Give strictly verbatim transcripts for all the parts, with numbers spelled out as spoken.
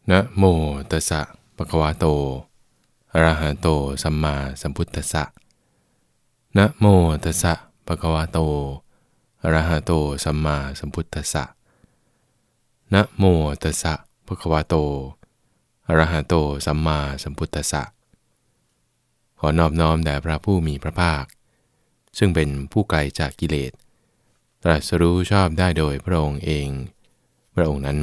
นะโมตัสสะภะคะวะโตอะระหะโตสัมมาสัมพุทธัสสะนะโมตัสสะภะคะวะโตอะระหะโตสัมมาสัมพุทธัสสะนะโมตัสสะภะคะวะโตอะระหะโตสัมมาสัมพุทธัสสะขอนอบน้อมแด่พระผู้มีพระภาคซึ่งเป็นผู้ไกลจากกิเลสตรัสรู้ชอบได้โดยพระองค์เองพระองค์นั้น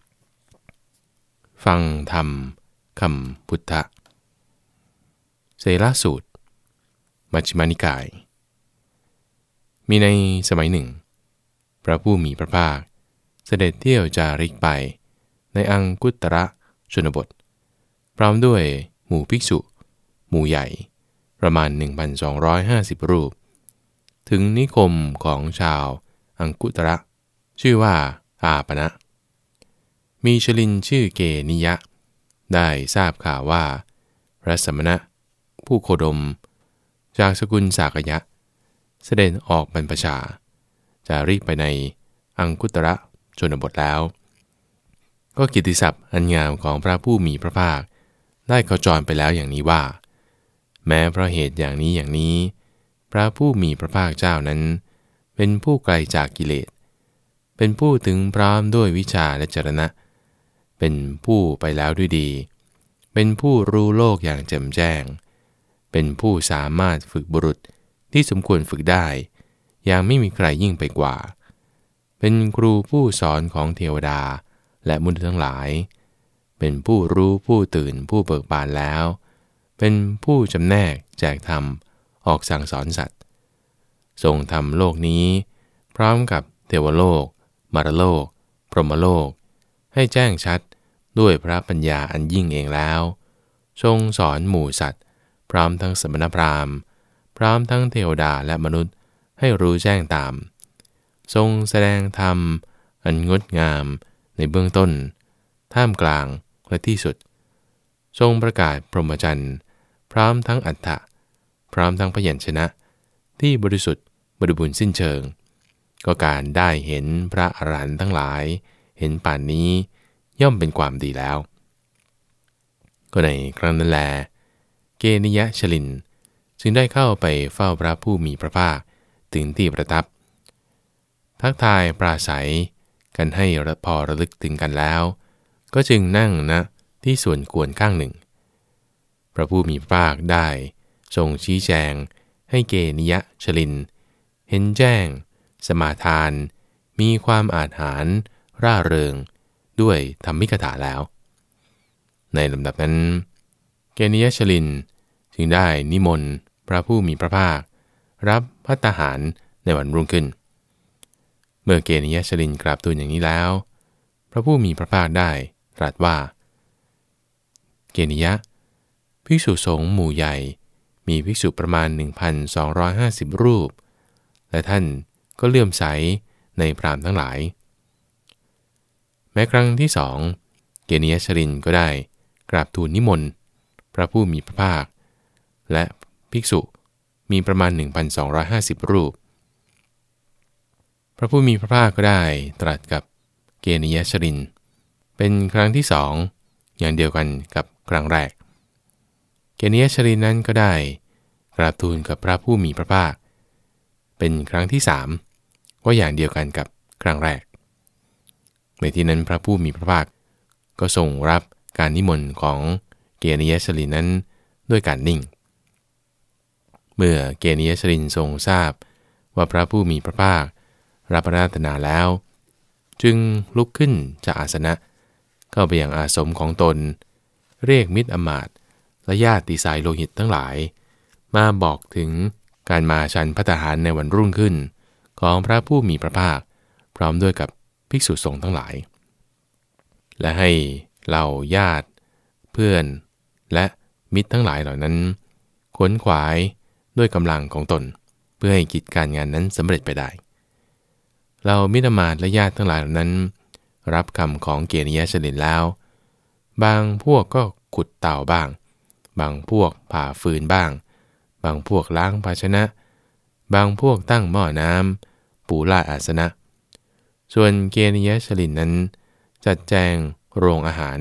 ฟังธรรมคำพุทธเสลสูตรมัชฌิมานิกายมีในสมัยหนึ่งพระผู้มีพระภาคเสด็จเที่ยวจาริกไปในอังคุตระชนบทพร้อมด้วยหมู่ภิกษุหมู่ใหญ่ประมาณ หนึ่งพันสองร้อยห้าสิบ รูปถึงนิคมของชาวอังคุตระชื่อว่าอาปนะมีชลินชื่อเกนิยะได้ทราบข่าวว่าพระสมณะผู้โคดมจากสกุลสากยะเสด็จออกบรรพชาจาริกไปในอังคุตระชนบทแล้วก็กิตติศัพท์อันงามของพระผู้มีพระภาคได้ขจรไปแล้วอย่างนี้ว่าแม้เพราะเหตุอย่างนี้อย่างนี้พระผู้มีพระภาคเจ้านั้นเป็นผู้ไกลจากกิเลสเป็นผู้ถึงพร้อมด้วยวิชาและจรณะเป็นผู้ไปแล้วด้วยดีเป็นผู้รู้โลกอย่างแจ่มแจ้งเป็นผู้สามารถฝึกบุรุษที่สมควรฝึกได้อย่างไม่มีใครยิ่งไปกว่าเป็นครูผู้สอนของเทวดาและมนุษย์ทั้งหลายเป็นผู้รู้ผู้ตื่นผู้เบิกบานแล้วเป็นผู้จำแนกแจกธรรมออกสั่งสอนสัตว์ทรงทำโลกนี้พร้อมกับเทวโลกมารโลกพรหมโลกให้แจ้งชัดด้วยพระปัญญาอันยิ่งเองแล้วทรงสอนหมู่สัตว์พร้อมทั้งสมณพราหมณ์พร้อมทั้งเทวดาและมนุษย์ให้รู้แจ้งตามทรงแสดงธรรมอันงดงามในเบื้องต้นท่ามกลางและที่สุดทรงประกาศพรหมจรรย์พร้อมทั้งอัฏฐะพร้อมทั้งพยัญชนะที่บริสุทธิ์บริบูรณ์สิ้นเชิงก็การได้เห็นพระอรหันต์ทั้งหลายเห็นป่านนี้ย่อมเป็นความดีแล้วก็ในครั้งนั้นแลเกนิยะชลินจึงได้เข้าไปเฝ้าพระผู้มีพระภาคถึงที่ประทับทักทายปราศัยกันให้พอระลึกถึงกันแล้วก็จึงนั่งณที่ส่วนควรข้างหนึ่งพระผู้มีพระภาคได้ทรงชี้แจงให้เกนิยะชลินเห็นแจ้งสมาทานมีความอาถรรพ์ร่าเริงด้วยธรรมิกถาแล้วในลำดับนั้นเกนิยะชลินจึงได้นิมนต์พระผู้มีพระภาครับภัตตาหารในวันรุ่งขึ้นเมื่อเกนิยะชลินกราบทูลอย่างนี้แล้วพระผู้มีพระภาคได้ตรัสว่าเกนิยะภิกษุสงฆ์หมู่ใหญ่มีภิกษุประมาณ หนึ่งพันสองร้อยห้าสิบ รูปและท่านก็เลื่อมใสในพราหมณ์ทั้งหลายแม้ครั้งที่สองเกนิยะชลินก็ได้กราบทูลนิมนต์พระผู้มีพระภาคและภิกษุมีประมาณ หนึ่งพันสองร้อยห้าสิบ รูปพระผู้มีพระภาคก็ได้ตรัสกับเกนิยะชลินเป็นครั้งที่สองอย่างเดียวกันกับครั้งแรกเกนิยะชลินนั้นก็ได้กราบทูลกับพระผู้มีพระภาคเป็นครั้งที่สามก็อย่างเดียวกันกับครั้งแรกในที่นั้นพระผู้มีพระภาคก็ทรงรับการนิมนต์ของเกนิยะชลินนั้นด้วยการนิ่งเมื่อเกนิยะชลินทรงทราบว่าพระผู้มีพระภาครับอาราธนาแล้วจึงลุกขึ้นจากอาสนะเข้าไปยังอาสมของตนเรียกมิตรอมาตย์และญาติสายโลหิตทั้งหลายมาบอกถึงการมาฉันภัตตาหารในวันรุ่งขึ้นของพระผู้มีพระภาคพร้อมด้วยกับภิกษุสงฆ์ทั้งหลายและให้เหล่าญาติเพื่อนและมิตรทั้งหลายเหล่านั้นขวนขวายด้วยกำลังของตนเพื่อให้กิจการงานนั้นสำเร็จไปได้เรามิตรอมาตย์และญาติทั้งหลายเหล่านั้นรับคำของเกนิยะชลินแล้วบางพวกก็ขุดเต่าบ้างบางพวกผ่าฟืนบ้างบางพวกล้างภาชนะบางพวกตั้งหม้อน้ำปูลาดอาสนะส่วนเกนิยะชลินนั้นจัดแจงโรงอาหาร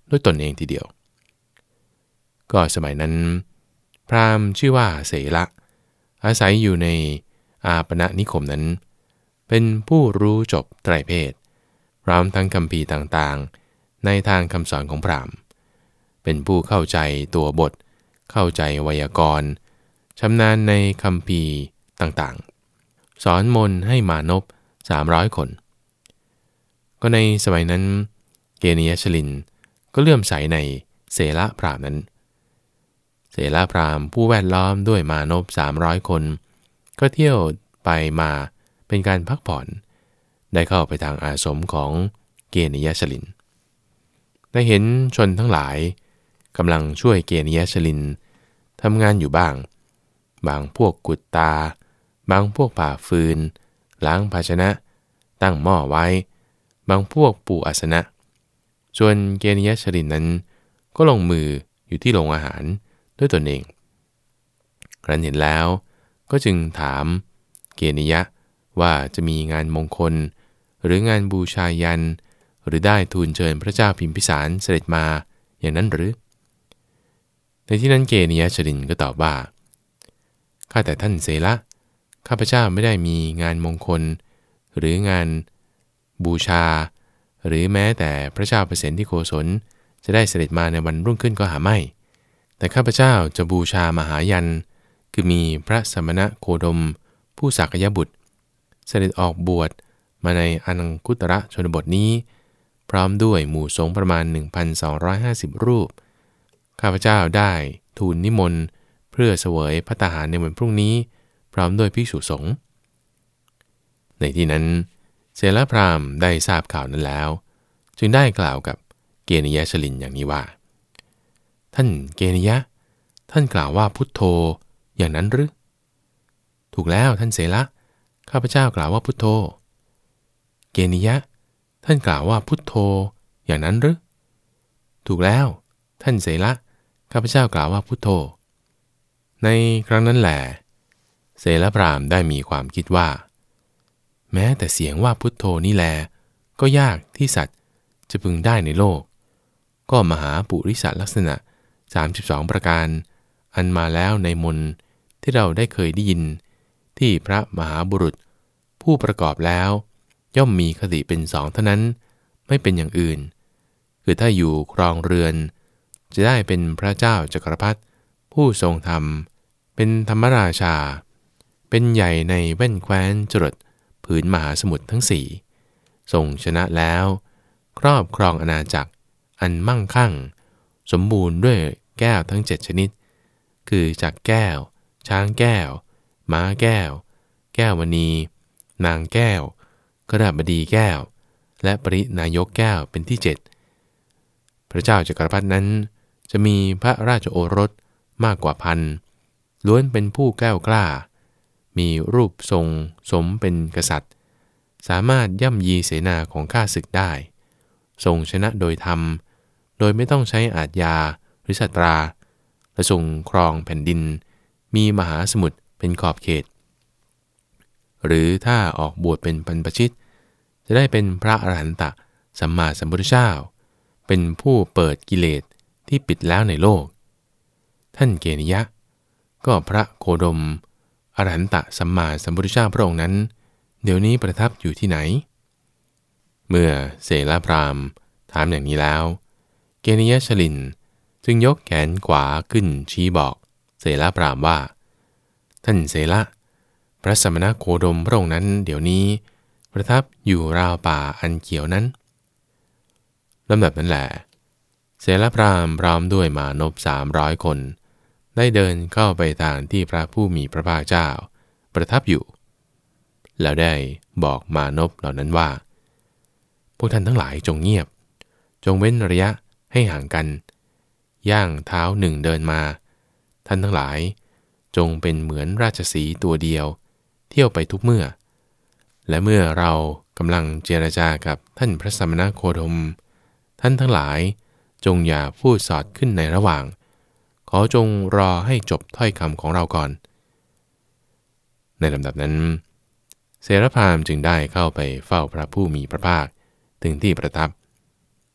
ด้วยตนเองทีเดียวก็สมัยนั้นพราหมณ์ชื่อว่าเสละอาศัยอยู่ในอาปณนิคมนั้นเป็นผู้รู้จบไตรเพศพร้อมทั้งคัมภีร์ต่างๆในทางคำสอนของพราหมณ์เป็นผู้เข้าใจตัวบทเข้าใจไวยากรณ์ชำนาญในคัมภีร์ต่างๆสอนมนต์ให้มานพสามร้อยคนก็ในสมัยนั้นเกณยชลินก็เลื่อมใสในเสละพราหมณ์นั้นเสละพราหมณ์ผู้แวดล้อมด้วยมานพสามร้อยคนก็เที่ยวไปมาเป็นการพักผ่อนได้เข้าไปทางอาสมของเกณยชลินได้เห็นชนทั้งหลายกำลังช่วยเกณยชลินทำงานอยู่บ้างบางพวกกุดตาบางพวกผ่าฟืนล้างภาชนะตั้งหม้อไว้บางพวกปูอาสนะส่วนเกณยชลินนั้นก็ลงมืออยู่ที่โรงอาหารด้วยตนเองครั้นเห็นแล้วก็จึงถามเกณยะว่าจะมีงานมงคลหรืองานบูชายันหรือได้ทูลเชิญพระเจ้าพิมพิสารเสด็จมาอย่างนั้นหรือในที่นั้นเกณยชลินก็ตอบว่าข้าแต่ท่านเสละข้าพเจ้าไม่ได้มีงานมงคลหรืองานบูชาหรือแม้แต่พระเจ้าเปรตที่โกศลจะได้เสด็จมาในวันรุ่งขึ้นก็หาไม่แต่ข้าพเจ้าจะบูชามหายันคือมีพระสมณโคดมผู้สักยบุตรเสด็จออกบวชมาในอนังคุตระชนบทนี้พร้อมด้วยหมู่สงฆ์ประมาณ หนึ่งพันสองร้อยห้าสิบ รูปข้าพเจ้าได้ทูลนิมนต์เพื่อเสวยภัตตาหารในวันพรุ่งนี้พร้อมด้วยภิกษุสงฆ์ในที่นั้นเสละพราหมณ์ได้ทราบข่าวนั้นแล้วจึงได้กล่าวกับเกณยชลินอย่างนี้ว่าท่านเกณยะท่านกล่าวว่าพุทโธอย่างนั้นหรือถูกแล้วท่านเสละข้าพเจ้ากล่าวว่าพุทโธเกณยะท่านกล่าวว่าพุทโธอย่างนั้นหรือถูกแล้วท่านเสละข้าพเจ้ากล่าวว่าพุทโธในครั้งนั้นแหละเสละพราหมณ์ได้มีความคิดว่าแม้แต่เสียงว่าพุทโธนี่แลก็ยากที่สัตว์จะพึงได้ในโลกก็มหาปุริสลักษณะสามสิบสองประการอันมาแล้วในมนต์ที่เราได้เคยได้ยินที่พระมหาบุรุษผู้ประกอบแล้วย่อมมีคติเป็นสองเท่านั้นไม่เป็นอย่างอื่นคือถ้าอยู่ครองเรือนจะได้เป็นพระเจ้าจักรพรรดิผู้ทรงธรรมเป็นธรรมราชาเป็นใหญ่ในแว่นแคว้นจรดผืนมหาสมุทรทั้งสี่ทรงชนะแล้วครอบครองอาณาจักรอันมั่งคั่งสมบูรณ์ด้วยแก้วทั้งเจ็ดชนิดคือจักรแก้วช้างแก้วม้าแก้วแก้วมณีนางแก้วกฤหบดีแก้วและปรินายกแก้วเป็นที่เจ็ดพระเจ้าจักรพรรดินั้นจะมีพระราชโอรสมากกว่าพันล้วนเป็นผู้แก้วกล้ามีรูปทรงสมเป็นกษัตริย์สามารถย่ำยีเสนาของข้าศึกได้ทรงชนะโดยธรรมโดยไม่ต้องใช้อาทยาหรือสัตราและทรงครองแผ่นดินมีมหาสมุทรเป็นขอบเขตหรือถ้าออกบวชเป็นบรรพชิตจะได้เป็นพระอรหันตสัมมาสัมพุทธเจ้าเป็นผู้เปิดกิเลสที่ปิดแล้วในโลกท่านเกณยะก็พระโคดมอรหันตสัมมาสัมพุทธเจ้าพระองค์นั้นเดี๋ยวนี้ประทับอยู่ที่ไหนเมื่อเสละพราหมณ์ถามอย่างนี้แล้วเกณยชลินจึงยกแขนขวาขึ้นชี้บอกเสละพราหมณ์ว่าท่านเสละพระสมณโคดมพระองค์นั้นเดี๋ยวนี้ประทับอยู่ราวป่าอันเขียวนั้นลำดับนั้นแหละเสละพราหมณ์พร้อมด้วยมานพสามร้อยคนได้เดินเข้าไปทางที่พระผู้มีพระภาคเจ้าประทับอยู่แล้วได้บอกมานพเหล่านั้นว่าพวกท่านทั้งหลายจงเงียบจงเว้นระยะให้ห่างกันย่างเท้าหนึ่งเดินมาท่านทั้งหลายจงเป็นเหมือนราชสีห์ตัวเดียวเที่ยวไปทุกเมื่อและเมื่อเรากำลังเจรจากับท่านพระสมณโคดมท่านทั้งหลายจงอย่าพูดสอดขึ้นในระหว่างขอจงรอให้จบถ้อยคำของเราก่อนในลำดับนั้นเสรพราหมณ์จึงได้เข้าไปเฝ้าพระผู้มีพระภาคถึงที่ประทับ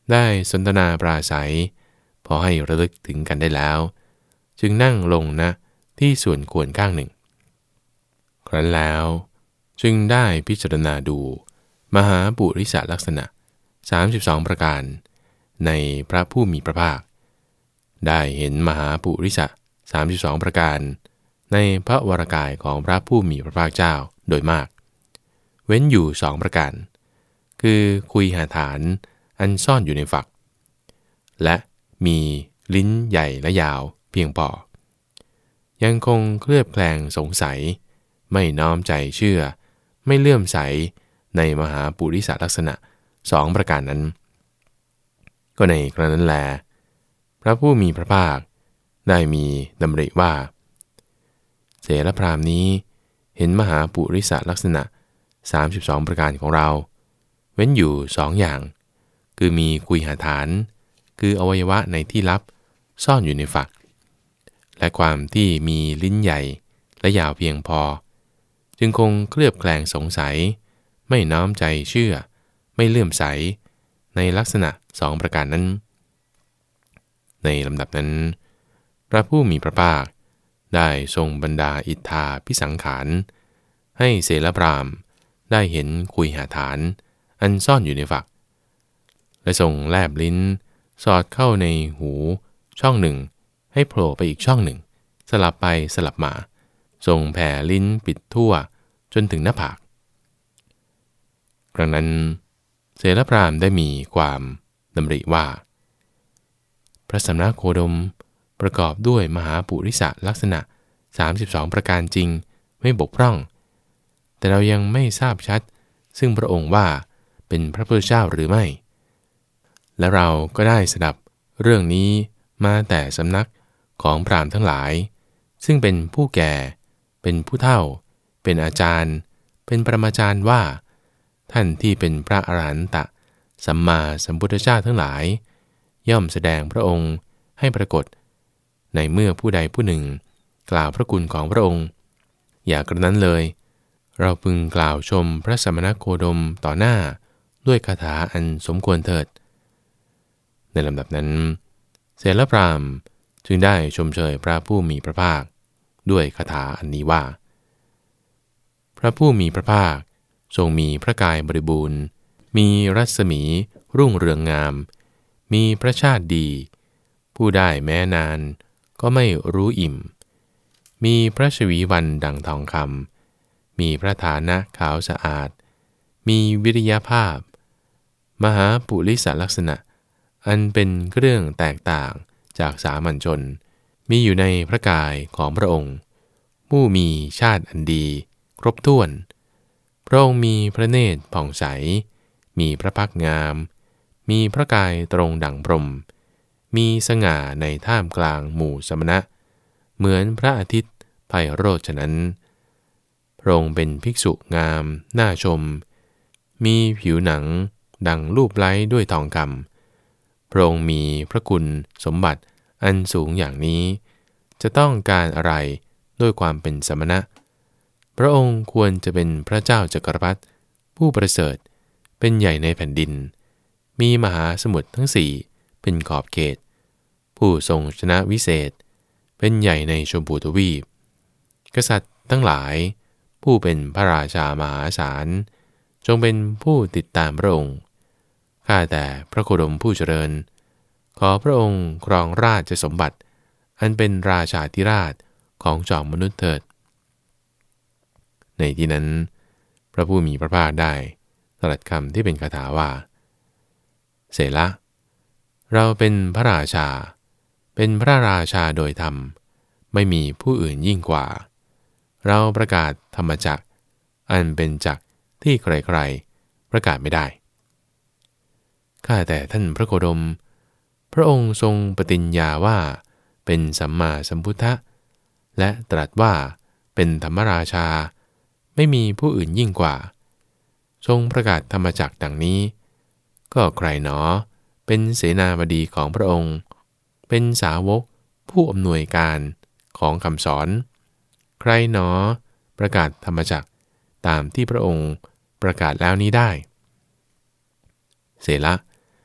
ได้สนทนาปราศัยพอให้ระลึกถึงกันได้แล้วจึงนั่งลงณที่ส่วนควรข้างหนึ่งครั้นแล้วจึงได้พิจารณาดูมหาปุริสลักษณะสามสิบสองประการในพระผู้มีพระภาคได้เห็นมหาปุริสสามสิบสองประการในพระวรากายของพระผู้มีพระภาคเจ้าโดยมากเว้นอยู่สองประการคือคุยหาฐานอันซ่อนอยู่ในฝักและมีลิ้นใหญ่และยาวเพียงพอยังคงเคลือบแคลงสงสัยไม่น้อมใจเชื่อไม่เลื่อมใสในมหาปุริสลักษณะสองประการนั้นก็ในครั้งนั้นแลพระผู้มีพระภาคได้มีดำริว่าเสรพราหมณ์นี้เห็นมหาปุริสลักษณะสามสิบสองประการของเราเว้นอยู่สองอย่างคือมีกุยหาฐานคืออวัยวะในที่ลับซ่อนอยู่ในฝักและความที่มีลิ้นใหญ่และยาวเพียงพอจึงคงเคลือบแคลงสงสัยไม่น้อมใจเชื่อไม่เลื่อมใสในลักษณะสองประการนั้นในลำดับนั้นพระผู้มีพระภาคได้ทรงบรรดาอิทธาภิสังขารให้เสรพราหมณ์ได้เห็นคุยหาฐานอันซ่อนอยู่ในฝักและทรงแลบลิ้นสอดเข้าในหูช่องหนึ่งให้โผล่ไปอีกช่องหนึ่งสลับไปสลับมาทรงแผ่ลิ้นปิดทั่วจนถึงหน้าผากครั้งนั้นเสรพราหมณ์ได้มีความดำริว่าพระสมณโคดมประกอบด้วยมหาปุริสลักษณะสามสิบสองประการจริงไม่บกพร่องแต่เรายังไม่ทราบชัดซึ่งพระองค์ว่าเป็นพระพุทธเจ้าหรือไม่และเราก็ได้สดับเรื่องนี้มาแต่สำนักของพราหมณ์ทั้งหลายซึ่งเป็นผู้แก่เป็นผู้เฒ่าเป็นอาจารย์เป็นปรมาจารย์ว่าท่านที่เป็นพระอรหันตสัมมาสัมพุทธเจ้าทั้งหลายย่อมแสดงพระองค์ให้ปรากฏในเมื่อผู้ใดผู้หนึ่งกล่าวพระคุณของพระองค์อย่ากระนั้นเลยเราพึงกล่าวชมพระสมณโคดมต่อหน้าด้วยคาถาอันสมควรเถิดในลำดับนั้นเสรพราหมณ์จึงได้ชมเชยพระผู้มีพระภาคด้วยคาถาอันนี้ว่าพระผู้มีพระภาคทรงมีพระกายบริบูรณ์มีรัศมีรุ่งเรืองงามมีพระชาติดีผู้ได้แม้นานก็ไม่รู้อิ่มมีพระชวีวันดังทองคำมีพระฐานะขาวสะอาดมีวิริยภาพมหาปุริสลักษณะอันเป็นเครื่องแตกต่างจากสามัญชนมีอยู่ในพระกายของพระองค์ผู้มีชาติอันดีครบถ้วนพระองค์มีพระเนตรผ่องใสมีพระพักงามมีพระกายตรงดั่งพรหมมีสง่าในท่ามกลางหมู่สมณะเหมือนพระอาทิตย์ไพโรจน์ฉะนั้นพระองค์เป็นภิกษุงามน่าชมมีผิวหนังดังรูปไล้ด้วยทองคำพระองค์มีพระคุณสมบัติอันสูงอย่างนี้จะต้องการอะไรด้วยความเป็นสมณะพระองค์ควรจะเป็นพระเจ้าจักรพรรดิผู้ประเสริฐเป็นใหญ่ในแผ่นดินมีมหาสมุทรทั้งสี่เป็นขอบเขตผู้ทรงชนะวิเศษเป็นใหญ่ในชมพูทวีปกษัตริย์ทั้งหลายผู้เป็นพระราชามหาศาลจงเป็นผู้ติดตามพระองค์ข้าแต่พระโคดมผู้เจริญขอพระองค์ครองราชสมบัติอันเป็นราชาธิราชของจอมมนุษย์เถิดในที่นั้นพระผู้มีพระภาคได้ตรัสคำที่เป็นคาถาว่าเสละเราเป็นพระราชาเป็นพระราชาโดยธรรมไม่มีผู้อื่นยิ่งกว่าเราประกาศธรรมจักรอันเป็นจักรที่ใครๆประกาศไม่ได้ข้าแต่ท่านพระโคดมพระองค์ทรงปฏิญญาว่าเป็นสัมมาสัมพุทธะและตรัสว่าเป็นธรรมราชาไม่มีผู้อื่นยิ่งกว่าทรงประกาศธรรมจักรดังนี้ก็ใครหนอเป็นเสนาบดีของพระองค์เป็นสาวกผู้อำนวยการของคำสอนใครหนอประกาศธรรมจักรตามที่พระองค์ประกาศแล้วนี้ได้เสละ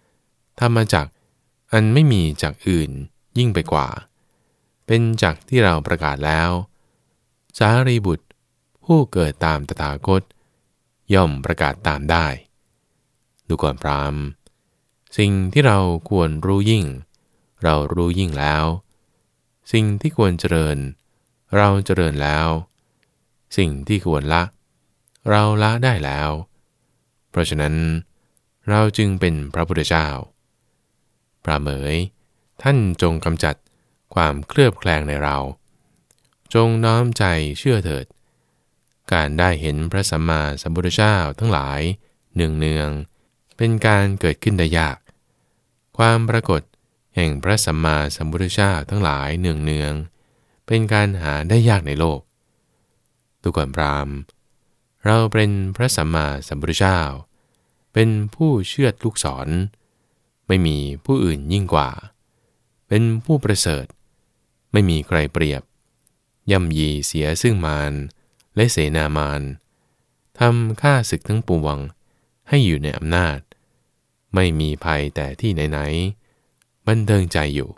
ธรรมจักรอันไม่มีจักรอื่นยิ่งไปกว่าเป็นจักรที่เราประกาศแล้วสารีบุตรผู้เกิดตามตถาคตย่อมประกาศตามได้ดูก่อนพราหมณ์สิ่งที่เราควรรู้ยิ่งเรารู้ยิ่งแล้วสิ่งที่ควรเจริญเราเจริญแล้วสิ่งที่ควรละเราละได้แล้วเพราะฉะนั้นเราจึงเป็นพระพุทธเจ้าพระเหมยท่านจงกำจัดความเคลือบแคลงในเราจงน้อมใจเชื่อเถิดการได้เห็นพระสัมมาสัมพุทธเจ้าทั้งหลายเนืองๆเป็นการเกิดขึ้นได้ยากความปรากฏแห่งพระสัมมาสัมพุทธเจ้าทั้งหลายเนืองๆเป็นการหาได้ยากในโลกดูก่อนพราหมณ์เราเป็นพระสัมมาสัมพุทธเจ้าเป็นผู้เชือดลูกศรไม่มีผู้อื่นยิ่งกว่าเป็นผู้ประเสริฐไม่มีใครเปรียบย่ำยีเสียซึ่งมารและเสนามารทำข้าศึกทั้งปวงให้อยู่ในอำนาจไม่มีภัยแต่ที่ไหนๆบันเทิงใจอยู่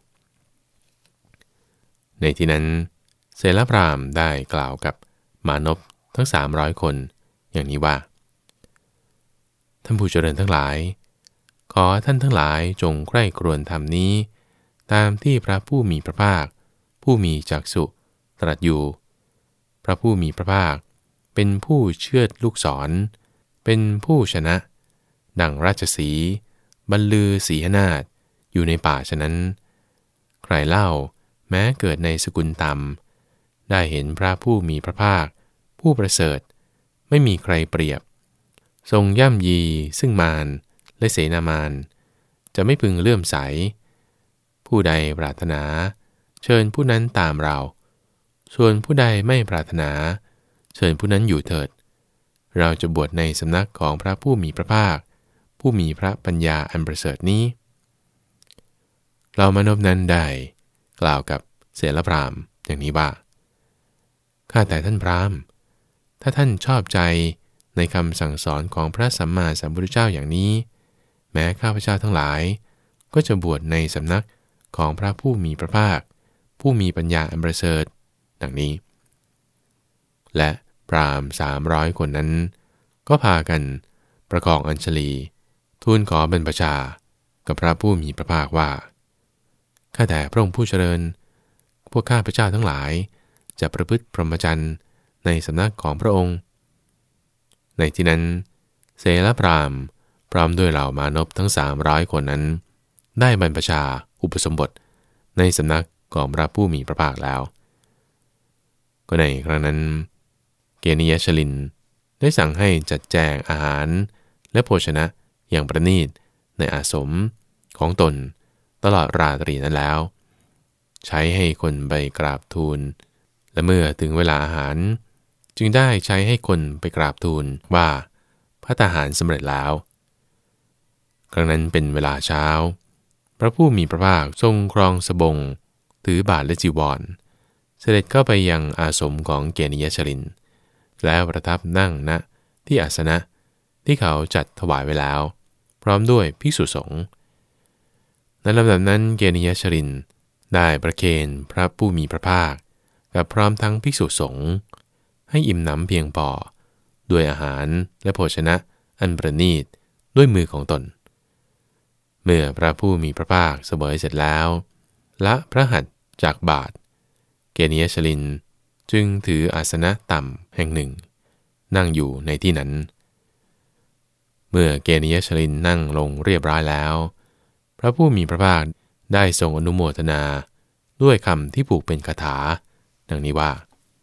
ในที่นั้นเสลพราหมณ์ได้กล่าวกับมานพทั้งสามร้อยคนอย่างนี้ว่าท่านผู้เจริญทั้งหลายขอท่านทั้งหลายจงใคร่ครวญธรรมนี้ตามที่พระผู้มีพระภาคผู้มีจักษุตรัสอยู่พระผู้มีพระภาคเป็นผู้เชือดลูกศรเป็นผู้ชนะดังราชสีห์บรรลือสีหนาฏอยู่ในป่าฉะนั้นใครเล่าแม้เกิดในสกุลต่ำได้เห็นพระผู้มีพระภาคผู้ประเสริฐไม่มีใครเปรียบทรงย่ำยีซึ่งมารและเสนามารจะไม่พึงเลื่อมใสผู้ใดปรารถนาเชิญผู้นั้นตามเราส่วนผู้ใดไม่ปรารถนาเชิญผู้นั้นอยู่เถิดเราจะบวชในสำนักของพระผู้มีพระภาคผู้มีพระปัญญาอันประเสริฐนี้เรามนพนั้นได้กล่าวกับเสลพราหมณ์อย่างนี้ว่าข้าแต่ท่านพราหมณ์ถ้าท่านชอบใจในคำสั่งสอนของพระสัมมาสัมพุทธเจ้าอย่างนี้แม้ข้าพเจ้าทั้งหลายก็จะบวชในสำนักของพระผู้มีพระภาคผู้มีปัญญาอันประเสริฐดังนี้และพราหมณ์สามร้อยคนนั้นก็พากันประคองอัญชลีทูลขอบรรพชากับพระผู้มีพระภาคว่าข้าแต่พระองค์ผู้เจริญพวกข้าพเจ้าทั้งหลายจะประพฤติพรหมจรรย์ในสำนักของพระองค์ในที่นั้นเสลพราหมณ์พร้อมด้วยเหล่ามานพทั้งสามร้อยคนนั้นได้บรรพชาอุปสมบทในสำนักของพระผู้มีพระภาคแล้วก็ในครั้งนั้นเกณยชลินได้สั่งให้จัดแจงอาหารและโภชนะอย่างประณีตในอาสมของตนตลอดราตรีนั้นแล้วใช้ให้คนไปกราบทูลและเมื่อถึงเวลาอาหารจึงได้ใช้ให้คนไปกราบทูลว่าภัตตาหารสำเร็จแล้วครั้งนั้นเป็นเวลาเช้าพระผู้มีพระภาคทรงครองสบงถือบาทและจีวรเสด็จเข้าไปยังอาสมของเกณยชลินแล้วประทับนั่งณที่อาสนะที่เขาจัดถวายไว้แล้วพร้อมด้วยภิกษุสงฆ์ในลำดับนั้นเกณยชลินได้ประเคนพระผู้มีพระภาคกับพร้อมทั้งภิกษุสงฆ์ให้อิ่มหนำเพียงพอด้วยอาหารและโภชนะอันประณีตด้วยมือของตนเมื่อพระผู้มีพระภาคเสวยเสร็จแล้วละพระหัตถ์จากบาทเกณยชลินจึงถืออาสนะต่ำแห่งหนึ่งนั่งอยู่ในที่นั้นเมื่อเกณยชลินนั่งลงเรียบร้อยแล้วพระผู้มีพระภาคได้ทรงอนุโมทนาด้วยคำที่ผูกเป็นคาถาดังนี้ว่า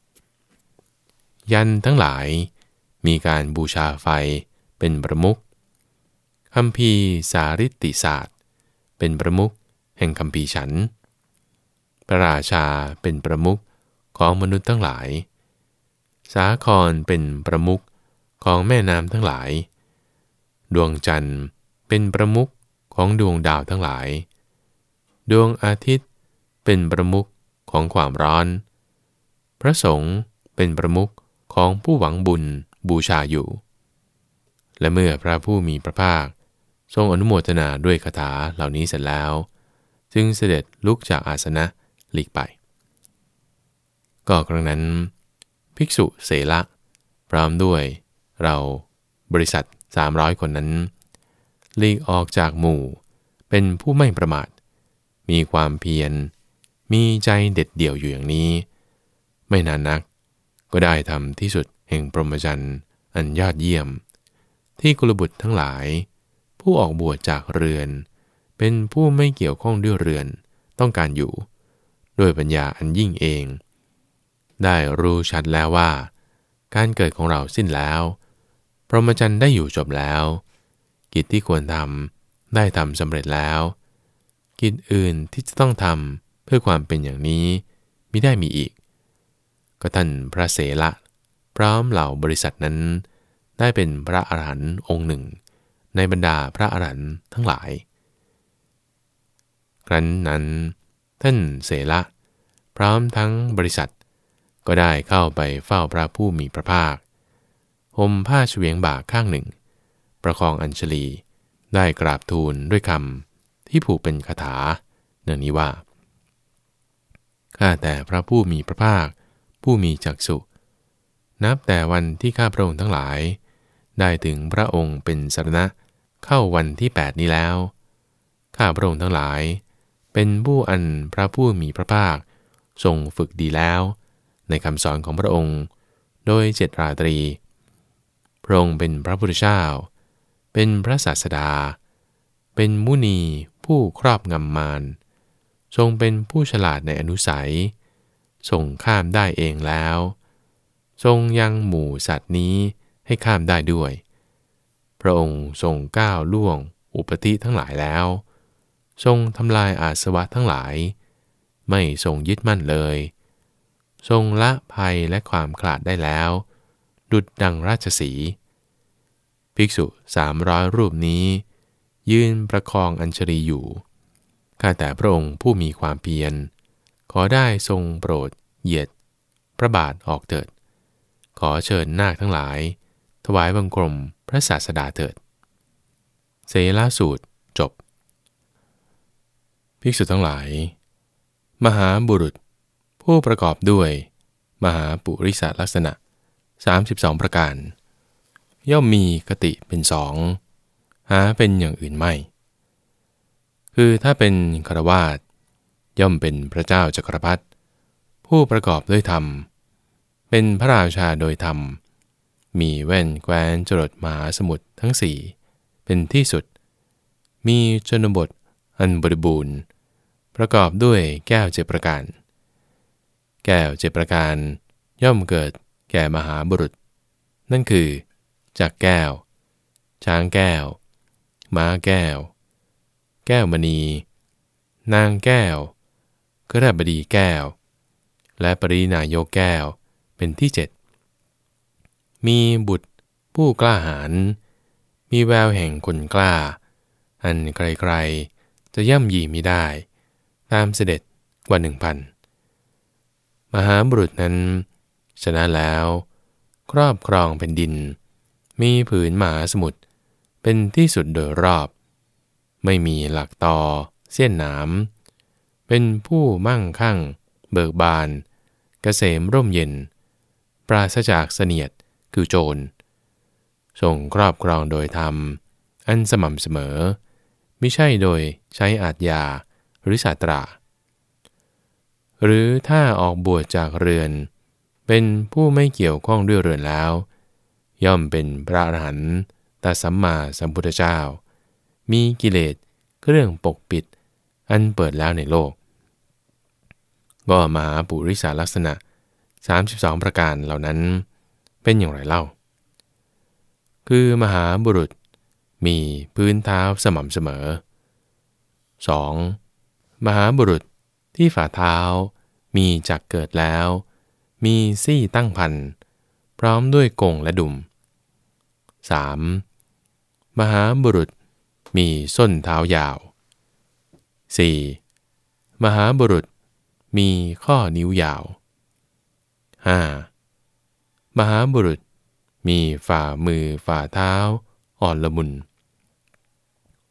ยันทั้งหลายมีการบูชาไฟเป็นประมุขคัมภีร์สาริตติศาสตร์เป็นประมุขแห่งคัมภีร์ฉันท์พระราชาเป็นประมุขของมนุษย์ทั้งหลายสาครเป็นประมุขของแม่น้ำทั้งหลายดวงจันทร์เป็นประมุขของดวงดาวทั้งหลายดวงอาทิตย์เป็นประมุขของความร้อนพระสงฆ์เป็นประมุขของผู้หวังบุญบูชาอยู่และเมื่อพระผู้มีพระภาคทรงอนุโมทนาด้วยคาถาเหล่านี้เสร็จแล้วจึงเสด็จลุกจากอาสนะหลีกไปก็ครั้งนั้นภิกษุเสละพร้อมด้วยเราบริษัทสามร้อยคนนั้นหลีกออกจากหมู่เป็นผู้ไม่ประมาทมีความเพียรมีใจเด็ดเดี่ยวอยู่อย่างนี้ไม่นานนักก็ได้ทำที่สุดแห่งพรหมจรรย์อันยอดเยี่ยมที่กุลบุตรทั้งหลายผู้ออกบวชจากเรือนเป็นผู้ไม่เกี่ยวข้องด้วยเรือนต้องการอยู่ด้วยปัญญาอันยิ่งเองได้รู้ชัดแล้วว่าการเกิดของเราสิ้นแล้วพรหมจรรย์ได้อยู่จบแล้วกิจที่ควรทำได้ทำสำเร็จแล้วกิจอื่นที่จะต้องทำเพื่อความเป็นอย่างนี้มิได้มีอีกก็ท่านพระเสละพร้อมเหล่าบริษัทนั้นได้เป็นพระอรหันต์องค์หนึ่งในบรรดาพระอรหันต์ทั้งหลายครั้นนั้นท่านเสละพร้อมทั้งบริษัทก็ได้เข้าไปเฝ้าพระผู้มีพระภาคห่มผ้าเฉวียงบ่าข้างหนึ่งประคองอัญชลีได้กราบทูลด้วยคำที่ผูกเป็นคาถาดังนี้ว่าข้าแต่พระผู้มีพระภาคผู้มีจักษุนับแต่วันที่ข้าพระองค์ทั้งหลายได้ถึงพระองค์เป็นสรณะเข้าวันที่แปดนี้แล้วข้าพระองค์ทั้งหลายเป็นผู้อันพระผู้มีพระภาคทรงฝึกดีแล้วในคำสอนของพระองค์โดยเจ็ดราตรีพระองค์เป็นพระพุทธเจ้าเป็นพระศาสดาเป็นมุนีผู้ครอบงำมารทรงเป็นผู้ฉลาดในอนุสัยทรงข้ามได้เองแล้วทรงยังหมู่สัตว์นี้ให้ข้ามได้ด้วยพระองค์ทรงก้าวล่วงอุปธิทั้งหลายแล้วทรงทำลายอาสวะทั้งหลายไม่ทรงยึดมั่นเลยทรงละภัยและความขลาดได้แล้วดุจดังราชสีห์ภิกษุสามร้อยรูปนี้ยืนประคองอัญชลีอยู่ข้าแต่พระองค์ผู้มีความเพียรขอได้ทรงโปรดเหยียดพระบาทออกเถิดขอเชิญนาคทั้งหลายถวายบังคมพระศาสดาเถิดเสละสูตรจบภิกษุทั้งหลายมหาบุรุษผู้ประกอบด้วยมหาปุริสลักษณะสามสิบสองประการย่อมมีคติเป็นสองหาเป็นอย่างอื่นไม่คือถ้าเป็นฆราวาสย่อมเป็นพระเจ้าจักรพรรดิผู้ประกอบด้วยธรรมเป็นพระราชาโดยธรรมมีแว่นแคว้นจรดมหาสมุทรทั้งสี่เป็นที่สุดมีชนบทอันบริบูรณ์ประกอบด้วยแก้วเจ็ดประการแก้วเจ็ดประการย่อมเกิดแก่มหาบุรุษนั่นคือจักรแก้วช้างแก้วม้าแก้วแก้วมณีนางแก้วกฤหบดีแก้วและปรินายกแก้วเป็นที่เจ็ดมีบุตรผู้กล้าหาญมีแววแห่งคนกล้าอันใครๆจะย่ำยีมิได้ตามเสด็จกว่าหนึ่งพันมหาบุรุษนั้นชนะแล้วครอบครองแผ่นดินมีผืนมหาสมุทรเป็นที่สุดโดยรอบไม่มีหลักตอเสี้ยนหนามเป็นผู้มั่งคั่งเบิกบานเกษมร่มเย็นปราศจากเสนียดคือโจรทรงครอบครองโดยธรรมอันสม่ำเสมอมิใช่โดยใช้อาทยาหรือศาสตราหรือถ้าออกบวชจากเรือนเป็นผู้ไม่เกี่ยวข้องด้วยเรือนแล้วย่อมเป็นพระอรหันตสัมมาสัมพุทธเจ้ามีกิเลสเครื่องปกปิดอันเปิดแล้วในโลกก็มหาปุริสลักษณะสามสิบสองประการเหล่านั้นเป็นอย่างไรเล่าคือมหาบุรุษมีพื้นเท้าสม่ำเสมอ สอง. มหาบุรุษที่ฝ่าเท้ามีจักเกิดแล้วมีซี่ตั้งพันพร้อมด้วยกงและดุม สาม. มหาบุรุษมีส้นเท้ายาว สี่. มหาบุรุษมีข้อนิ้วยาว ห้า. มหาบุรุษมีฝ่ามือฝ่าเท้าอ่อนละมุน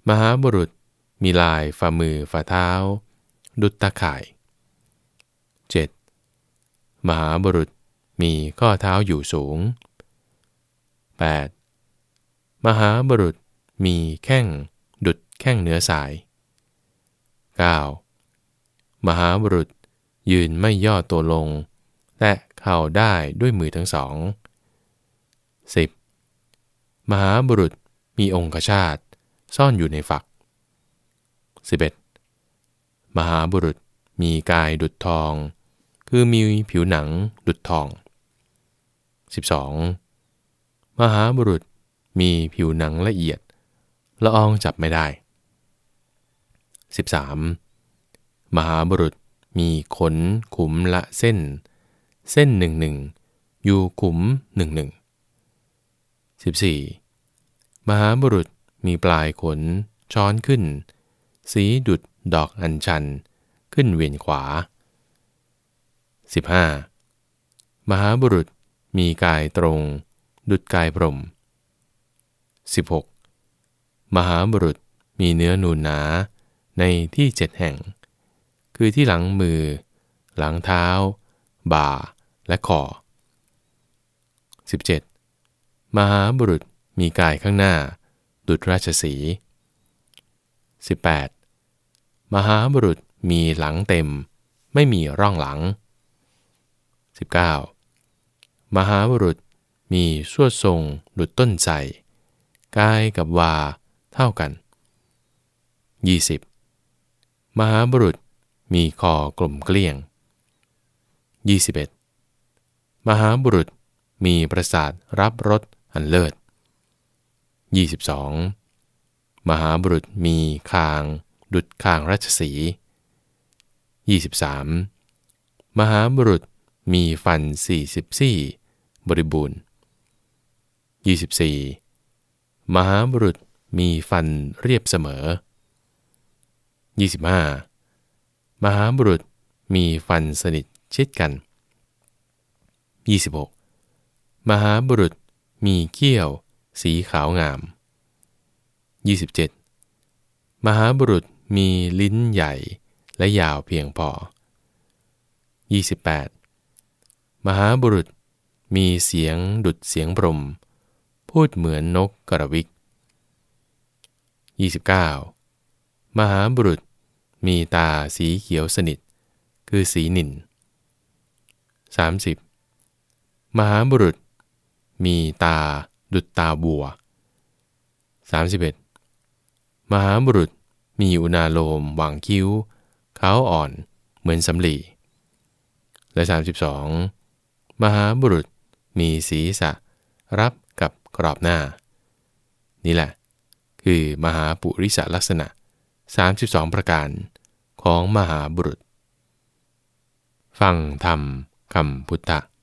มหาบุรุษมีลายฝ่ามือฝ่าเท้าดุจตะข่าย เจ็ด. มหาบุรุษมีข้อเท้าอยู่สูง แปด. มหาบุรุษมีแข้งดุจแข้งเนื้อสาย เก้า. มหาบุรุษยืนไม่ย่อตัวลงและเข่าได้ด้วยมือทั้งสอง สิบ. มหาบุรุษมีองคชาตซ่อนอยู่ในฝัก สิบเอ็ด. มหาบุรุษมีกายดุจทองคือมีผิวหนังดุจทอง สิบสอง. มหาบุรุษมีผิวหนังละเอียดละอองจับไม่ได้ สิบสาม. มหาบุรุษมีขนขุมละเส้นเส้นหนึ่งหนึ่งอยู่ขุมหนึ่งหนึ่ง สิบสี่. มหาบุรุษมีปลายขนช้อนขึ้นสีดุจดอกอัญชันขึ้นเวียนขวา สิบห้า. มหาบุรุษมีกายตรงดุจกายพรหม สิบหก. มหาบุรุษมีเนื้อนูนหนาในที่เจ็ดแห่งคือที่หลังมือหลังเท้าบ่าและคอ สิบเจ็ด. มหาบุรุษมีกายข้างหน้าดุจราชสีห์ สิบแปด. มหาบุรุษมีหลังเต็มไม่มีร่องหลัง สิบเก้า. มหาบุรุษมีสวดทรงดุจต้นไทรกายกับวาเท่ากัน ยี่สิบ. มหาบุรุษมีคอกลมเกลี้ยง ยี่สิบเอ็ด. มหาบุรุษมีประสาทรับรสอันเลิศ ยี่สิบสอง. มหาบุรุษมีคางดุจคางราชสีห์ ยี่สิบสาม. มหาบุรุษมีฟันสี่สิบซี่บริบูรณ์ ยี่สิบสี่. มหาบุรุษมีฟันเรียบเสมอ ยี่สิบห้า. มหาบุรุษมีฟันสนิทชิดกัน ยี่สิบหก. มหาบุรุษมีเขี้ยวสีขาวงาม ยี่สิบเจ็ด. มหาบุรุษมีลิ้นใหญ่และยาวเพียงพอ ยี่สิบแปด. มหาบุรุษมีเสียงดุจเสียงพรหมพูดเหมือนนกกระวิก ยี่สิบเก้า. มหาบุรุษมีตาสีเขียวสนิทคือสีนิล สามสิบ. มหาบุรุษมีตาดุจตาบัว สามสิบเอ็ด. มหาบุรุษมีอุณาโลมหว่างคิ้วขาวอ่อนเหมือนสำลี และสามสิบสอง. มหาบุรุษมีศีรษะรับกับกรอบหน้านี่แหละคือมหาปุริสลักษณะสามสิบสองประการของมหาบุรุษฟังธรรมคำพุทธะ